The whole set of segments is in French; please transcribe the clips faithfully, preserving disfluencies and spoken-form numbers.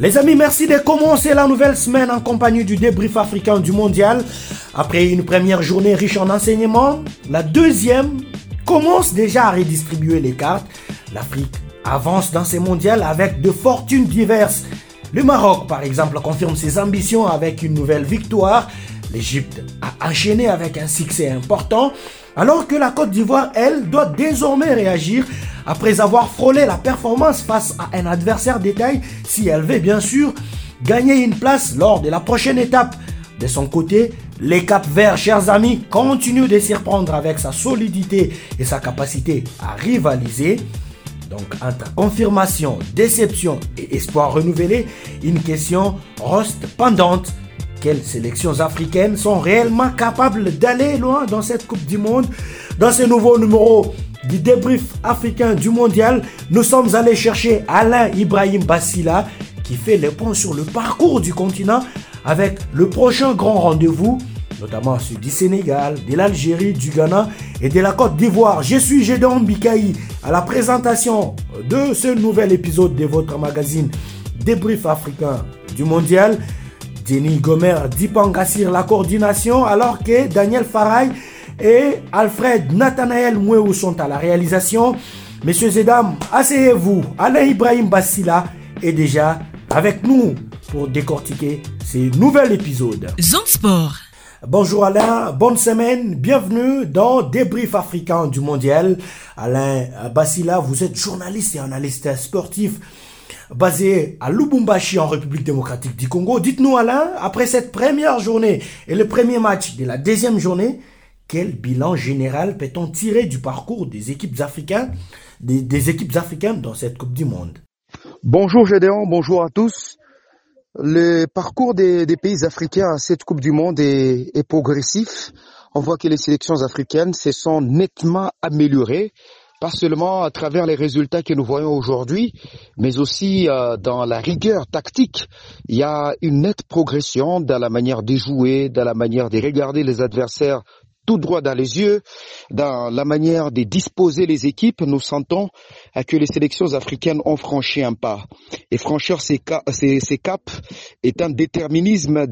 Les amis, merci de commencer la nouvelle semaine en compagnie du débrief africain du mondial. Après une première journée riche en enseignements, la deuxième commence déjà à redistribuer les cartes. L'Afrique avance dans ces mondiales avec de fortunes diverses. Le Maroc, par exemple, confirme ses ambitions avec une nouvelle victoire. L'Égypte a enchaîné avec un succès important, alors que la Côte d'Ivoire, elle, doit désormais réagir après avoir frôlé la performance face à un adversaire de taille, si elle veut bien sûr gagner une place lors de la prochaine étape. De son côté, les Cap-Verts, chers amis, continuent de s'y reprendre avec sa solidité et sa capacité à rivaliser. Donc, entre confirmation, déception et espoir renouvelé, une question reste pendante. Quelles sélections africaines sont réellement capables d'aller loin dans cette Coupe du Monde? Dans ce nouveau numéro du débrief africain du mondial, nous sommes allés chercher Alain Ibrahim Bassila qui fait le point sur le parcours du continent avec le prochain grand rendez-vous, notamment celui du Sénégal, de l'Algérie, du Ghana et de la Côte d'Ivoire. Je suis Gédéon Bikaï à la présentation de ce nouvel épisode de votre magazine débrief africain du mondial. Denis Gomer Dipangassir la coordination, alors que Daniel Faray et Alfred Nathanaël Mouéou sont à la réalisation. Messieurs et dames, asseyez-vous. Alain Ibrahim Bassila est déjà avec nous pour décortiquer ce nouvel épisode. Zone Sport. Bonjour Alain, bonne semaine, bienvenue dans Débrief africain du mondial. Alain Bassila, vous êtes journaliste et analyste sportif basé à Lubumbashi en République démocratique du Congo. Dites-nous Alain, après cette première journée et le premier match de la deuxième journée, quel bilan général peut-on tirer du parcours des équipes africaines, des, des équipes africaines dans cette Coupe du Monde? Bonjour Gédéon, bonjour à tous. Le parcours des, des pays africains à cette Coupe du Monde est, est progressif. On voit que les sélections africaines se sont nettement améliorées, pas seulement à travers les résultats que nous voyons aujourd'hui, mais aussi euh, dans la rigueur tactique. Il y a une nette progression dans la manière de jouer, dans la manière de regarder les adversaires tout droit dans les yeux, dans la manière de disposer les équipes. Nous sentons que les sélections africaines ont franchi un pas. Et franchir ces, ca- ces, ces caps est un déterminisme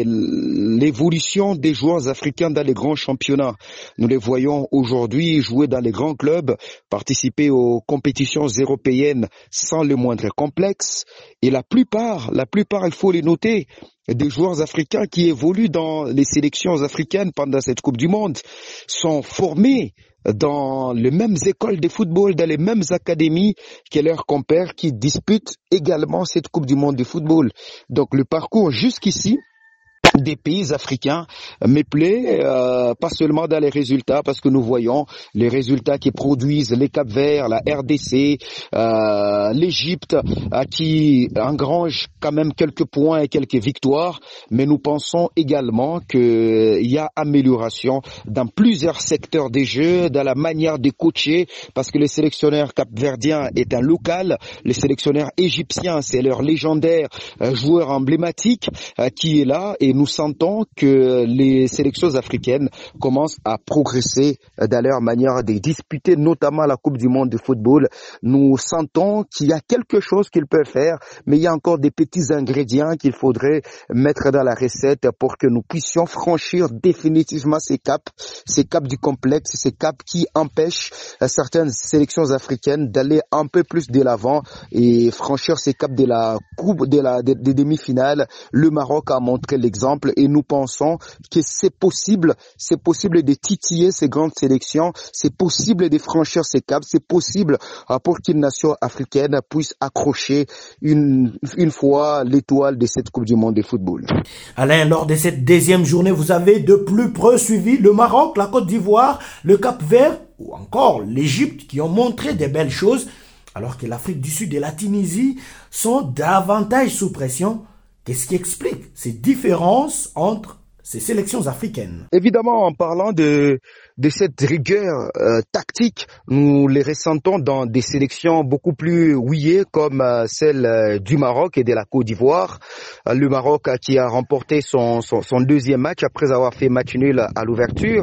de l'évolution des joueurs africains dans les grands championnats. Nous les voyons aujourd'hui jouer dans les grands clubs, participer aux compétitions européennes sans le moindre complexe. Et la plupart, la plupart, il faut les noter, des joueurs africains qui évoluent dans les sélections africaines pendant cette Coupe du Monde sont formés dans les mêmes écoles de football, dans les mêmes académies que leurs compères qui disputent également cette Coupe du Monde de football. Donc le parcours jusqu'ici des pays africains me plaît, euh, pas seulement dans les résultats, parce que nous voyons les résultats qui produisent les Cap-Verts, la R D C, euh, l'Égypte, euh, qui engrange quand même quelques points et quelques victoires, mais nous pensons également qu'il y a amélioration dans plusieurs secteurs des jeux, dans la manière de coacher, parce que le sélectionneur cap-verdien est un local, le sélectionneur égyptien c'est leur légendaire euh, joueur emblématique euh, qui est là, et nous Nous sentons que les sélections africaines commencent à progresser dans leur manière de disputer notamment la Coupe du Monde de football. Nous sentons qu'il y a quelque chose qu'ils peuvent faire, mais il y a encore des petits ingrédients qu'il faudrait mettre dans la recette pour que nous puissions franchir définitivement ces caps, ces caps du complexe, ces caps qui empêchent certaines sélections africaines d'aller un peu plus de l'avant et franchir ces caps de la coupe, de la, des de demi-finales. Le Maroc a montré l'exemple. Et nous pensons que c'est possible, c'est possible de titiller ces grandes sélections, c'est possible de franchir ces caps, c'est possible pour qu'une nation africaine puisse accrocher une, une fois l'étoile de cette Coupe du Monde de football. Alain, lors de cette deuxième journée, vous avez de plus près suivi le Maroc, la Côte d'Ivoire, le Cap-Vert ou encore l'Égypte qui ont montré des belles choses, alors que l'Afrique du Sud et la Tunisie sont davantage sous pression. Qu'est-ce qui explique ces différences entre ces sélections africaines? Évidemment, en parlant de de cette rigueur euh, tactique, nous les ressentons dans des sélections beaucoup plus houillées comme euh, celle euh, du Maroc et de la Côte d'Ivoire. Euh, le Maroc euh, qui a remporté son, son son deuxième match après avoir fait match nul à l'ouverture,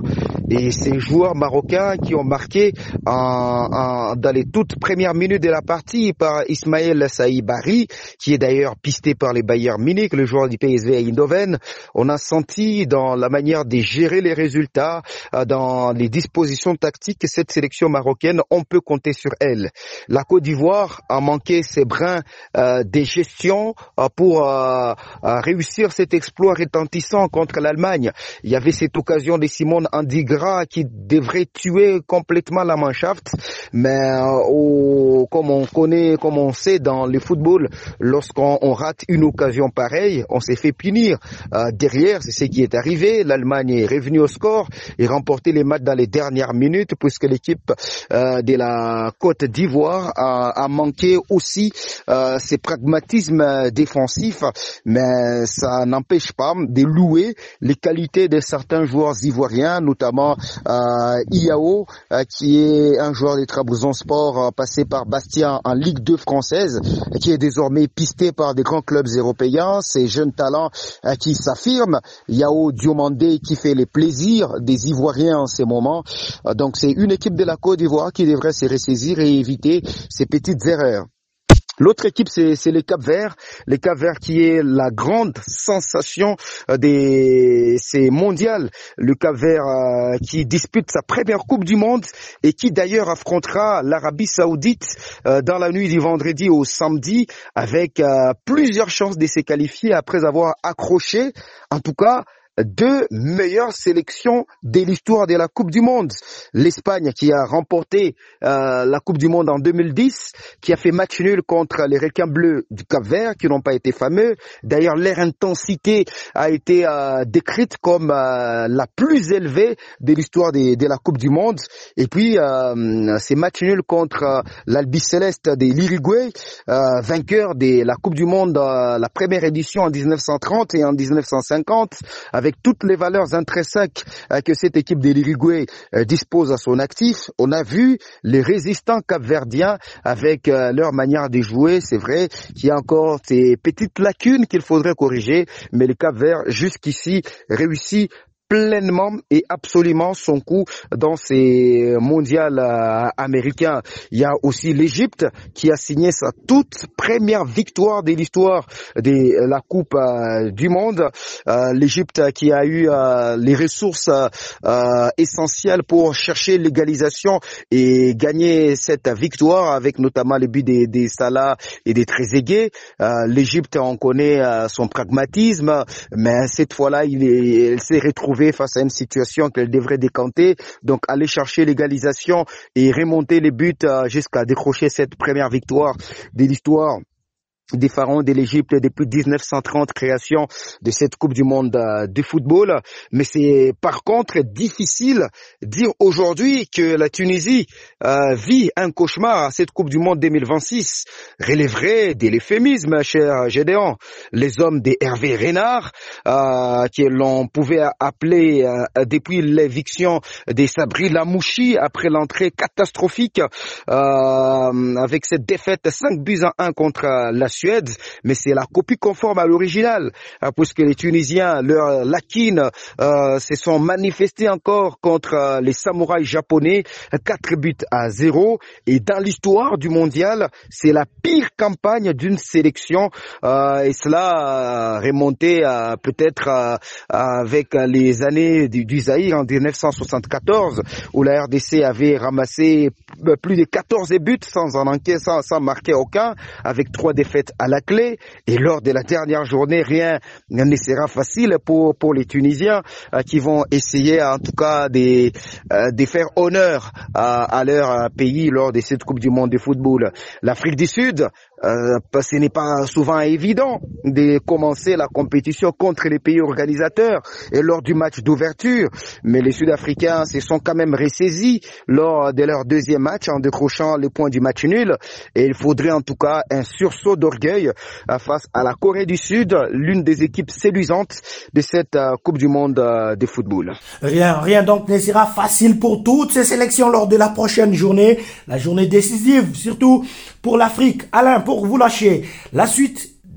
Et ces joueurs marocains qui ont marqué en, en, dans les toutes premières minutes de la partie par Ismaël Saïbari, qui est d'ailleurs pisté par les Bayern Munich, le joueur du P S V Eindhoven. On a senti dans la manière de gérer les résultats, dans les dispositions tactiques, que cette sélection marocaine, on peut compter sur elle. La Côte d'Ivoire a manqué ses brins euh, de gestion euh, pour euh, réussir cet exploit retentissant contre l'Allemagne. Il y avait cette occasion de Simone Andigra qui devrait tuer complètement la Mannschaft, mais euh, au, comme on connaît, comme on sait dans le football, lorsqu'on on rate une occasion pareille, on s'est fait punir. Euh, derrière, c'est ce qui est arrivé. L'Allemagne est revenue au score et remporté les matchs dans les dernières minutes, puisque l'équipe euh, de la Côte d'Ivoire a, a manqué aussi euh, ses pragmatismes défensifs, mais ça n'empêche pas de louer les qualités de certains joueurs ivoiriens, notamment euh, Iao, euh, qui est un joueur des Trabzonspor euh, passé par Bastia en Ligue deux française, qui est désormais pisté par des grands clubs européens. Ces jeunes talents euh, qui s'affirment. Yao Diomandé qui fait les plaisirs des Ivoiriens en ces moments. Euh, donc c'est une équipe de la Côte d'Ivoire qui devrait se ressaisir et éviter ces petites erreurs. L'autre équipe, c'est, c'est les Cap-Verts. Les Cap-Verts qui est la grande sensation des ces mondiales. Le Cap-Vert euh, qui dispute sa première Coupe du Monde et qui d'ailleurs affrontera l'Arabie Saoudite euh, dans la nuit du vendredi au samedi avec euh, plusieurs chances de se qualifier après avoir accroché, en tout cas, deux meilleures sélections de l'histoire de la Coupe du Monde. L'Espagne qui a remporté euh, la Coupe du Monde en deux mille dix, qui a fait match nul contre les requins bleus du Cap-Vert, qui n'ont pas été fameux. D'ailleurs, leur intensité a été euh, décrite comme euh, la plus élevée de l'histoire de, de la Coupe du Monde. Et puis, euh, ces matchs nuls contre euh, l'Albi Céleste de l'Uruguay, euh, vainqueur de la Coupe du Monde, euh, la première édition en dix-neuf cent trente et en dix-neuf cent cinquante, avec toutes les valeurs intrinsèques euh, que cette équipe de l'Uruguay euh, dispose à son actif. On a vu les résistants capverdiens avec euh, leur manière de jouer. C'est vrai qu'il y a encore ces petites lacunes qu'il faudrait corriger, mais le Cap-Vert jusqu'ici réussit pleinement et absolument son coup dans ces mondiales euh, américains. Il y a aussi l'Égypte qui a signé sa toute première victoire de l'histoire de la Coupe euh, du Monde. Euh, L'Égypte qui a eu euh, les ressources euh, essentielles pour chercher l'égalisation et gagner cette victoire avec notamment les buts des, des Salah et des Trezeguet. Euh, L'Égypte, on connaît euh, son pragmatisme, mais cette fois-là, il est, elle s'est retrouvée face à une situation qu'elle devrait décanter, donc aller chercher l'égalisation et remonter les buts jusqu'à décrocher cette première victoire de l'histoire des pharaons de l'Égypte depuis dix-neuf cent trente, création de cette Coupe du Monde euh, de football. Mais c'est par contre difficile dire aujourd'hui que la Tunisie euh, vit un cauchemar à cette Coupe du Monde deux mille vingt-six. Relèverait de l'euphémisme, cher Gédéon. Les hommes de Hervé Renard, euh, que l'on pouvait appeler euh, depuis l'éviction de Sabri Lamouchi après l'entrée catastrophique euh, avec cette défaite cinq buts à un contre la Suède, mais c'est la copie conforme à l'original, hein, puisque les Tunisiens, leur laquine, euh, se sont manifestés encore contre euh, les samouraïs japonais, quatre buts à zéro, et dans l'histoire du mondial, c'est la pire campagne d'une sélection, euh, et cela euh, remonté euh, peut-être euh, avec les années du, du Zaïre en dix-neuf cent soixante-quatorze, où la R D C avait ramassé plus de quatorze buts sans en enquêter, sans, sans marquer aucun, avec trois défaites à la clé, et lors de la dernière journée, rien ne sera facile pour pour les Tunisiens euh, qui vont essayer en tout cas de, euh, de faire honneur à, à leur pays lors de cette Coupe du Monde de football. L'Afrique du Sud, euh, ce n'est pas souvent évident de commencer la compétition contre les pays organisateurs et lors du match d'ouverture, mais les Sud-Africains se sont quand même ressaisis lors de leur deuxième match en décrochant les points du match nul, et il faudrait en tout cas un sursaut d'orgueil face à la Corée du Sud, l'une des équipes séduisantes de cette uh, Coupe du Monde uh, de football. Rien, rien donc ne sera facile pour toutes ces sélections lors de la prochaine journée, la journée décisive, surtout pour l'Afrique. Alain, pour vous lâcher, la suite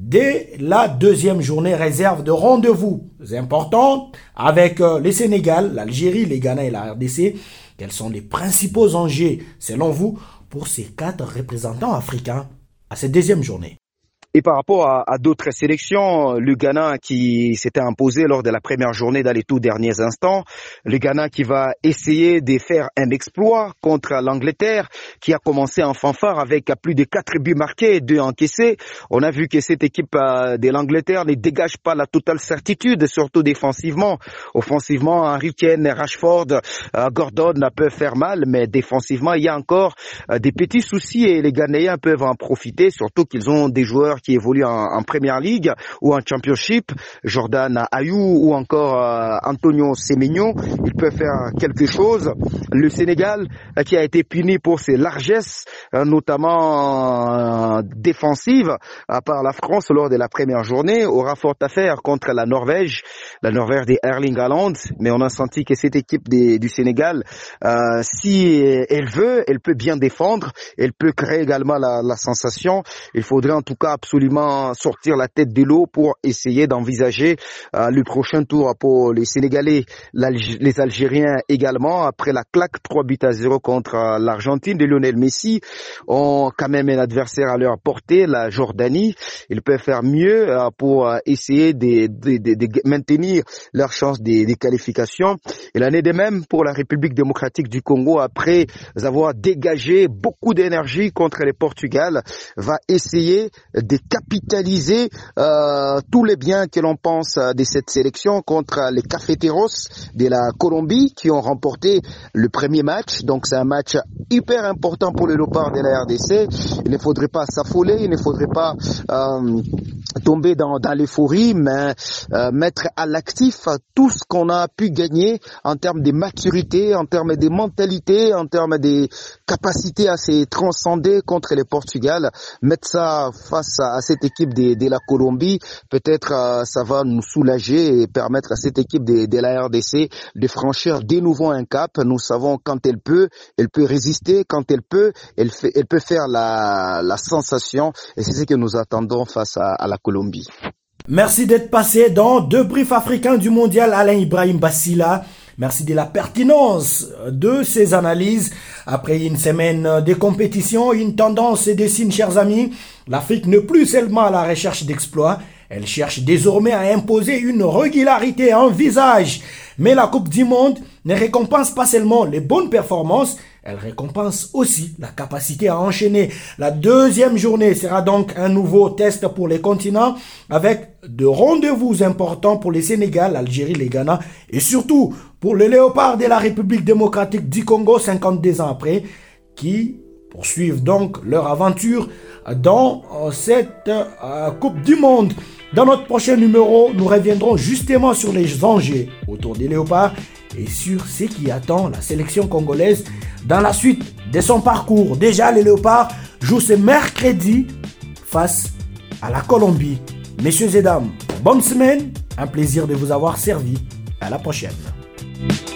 dès la deuxième journée réserve de rendez-vous importants avec le Sénégal, l'Algérie, les Ghana et la R D C. Quels sont les principaux enjeux, selon vous, pour ces quatre représentants africains à cette deuxième journée? Et par rapport à, à d'autres sélections, le Ghana qui s'était imposé lors de la première journée dans les tout derniers instants, le Ghana qui va essayer de faire un exploit contre l'Angleterre, qui a commencé en fanfare avec plus de quatre buts marqués et deux encaissés. On a vu que cette équipe de l'Angleterre ne dégage pas la totale certitude, surtout défensivement. Offensivement, Harry Kane, Rashford, Gordon peuvent faire mal, mais défensivement, il y a encore des petits soucis et les Ghanéens peuvent en profiter, surtout qu'ils ont des joueurs qui évolue en, en Premier League ou en Championship, Jordan Ayew ou encore euh, Antonio Semenyo, ils peuvent faire quelque chose. Le Sénégal euh, qui a été puni pour ses largesses, euh, notamment euh, défensives, à part la France lors de la première journée, aura fort à faire contre la Norvège, la Norvège des Erling Haaland, mais on a senti que cette équipe des, du Sénégal, euh, si elle veut, elle peut bien défendre, elle peut créer également la, la sensation. Il faudrait en tout cas absolument absolument sortir la tête de l'eau pour essayer d'envisager euh, le prochain tour pour les Sénégalais, les Algériens également. Après la claque trois buts à zéro contre euh, l'Argentine de Lionel Messi, ont quand même un adversaire à leur portée, la Jordanie. Ils peuvent faire mieux euh, pour euh, essayer de, de, de, de maintenir leur chance de, de qualification. Et l'année de même pour la République démocratique du Congo, après avoir dégagé beaucoup d'énergie contre le Portugal, va essayer de capitaliser euh, tous les biens que l'on pense de cette sélection contre les Cafeteros de la Colombie qui ont remporté le premier match. Donc c'est un match hyper important pour les Léopards de la R D C. Il ne faudrait pas s'affoler, il ne faudrait pas euh, tomber dans, dans l'euphorie, mais euh, mettre à l'actif tout ce qu'on a pu gagner en termes de maturité, en termes de mentalité, en termes de capacité à se transcender contre le Portugal. Mettre ça face à, à cette équipe de, de la Colombie, peut-être euh, ça va nous soulager et permettre à cette équipe de, de la R D C de franchir de nouveau un cap. Nous savons quand elle peut, elle peut résister, quand elle peut, elle, fait, elle peut faire la, la sensation, et c'est ce que nous attendons face à, à la Colombie. Merci d'être passé dans deux briefs africains du mondial, Alain Ibrahim Bassila. Merci de la pertinence de ces analyses. Après une semaine de compétition, une tendance se dessine, chers amis. L'Afrique n'est plus seulement à la recherche d'exploits. Elle cherche désormais à imposer une régularité, un visage. Mais la Coupe du Monde ne récompense pas seulement les bonnes performances, elle récompense aussi la capacité à enchaîner. La deuxième journée sera donc un nouveau test pour les continents avec de rendez-vous importants pour les Sénégal, l'Algérie, les Ghana et surtout pour les Léopards de la République démocratique du Congo cinquante-deux ans après qui poursuivent donc leur aventure dans cette euh, Coupe du Monde. Dans notre prochain numéro, nous reviendrons justement sur les enjeux autour des Léopards et sur ce qui attend la sélection congolaise dans la suite de son parcours. Déjà, les Léopards jouent ce mercredi face à la Colombie. Messieurs et dames, bonne semaine, un plaisir de vous avoir servi. À la prochaine.